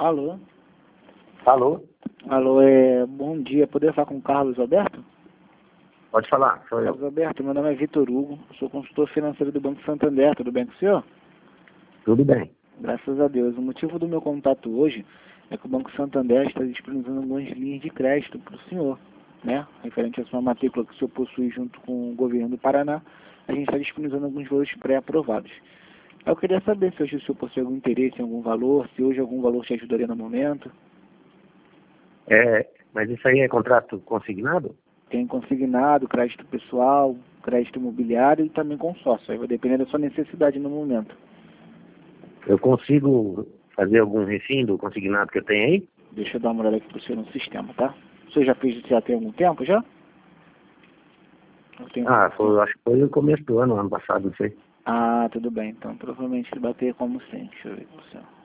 Alô? Alô? Alô, bom dia. Poderia falar com o Carlos Alberto? Pode falar, sou eu. Carlos Alberto, meu nome é Vitor Hugo, sou consultor financeiro do Banco Santander, tudo bem com o senhor? Tudo bem. Graças a Deus. O motivo do meu contato hoje é que o Banco Santander está disponibilizando algumas linhas de crédito para o senhor, né? Referente à sua matrícula que o senhor possui junto com o governo do Paraná, a gente está disponibilizando alguns valores pré-aprovados. Eu queria saber se hoje o senhor possui algum interesse em algum valor, se hoje algum valor te ajudaria no momento. Mas isso aí é contrato consignado? Tem consignado, crédito pessoal, crédito imobiliário e também consórcio. Aí vai depender da sua necessidade no momento. Eu consigo fazer algum refim do consignado que eu tenho aí? Deixa eu dar uma olhada aqui para o senhor no sistema, tá? O senhor já fez isso já tem algum tempo já? Acho que foi no começo do ano passado, não sei. Ah, tudo bem. Então provavelmente ele bater como sim. Deixa eu ver com o senhor.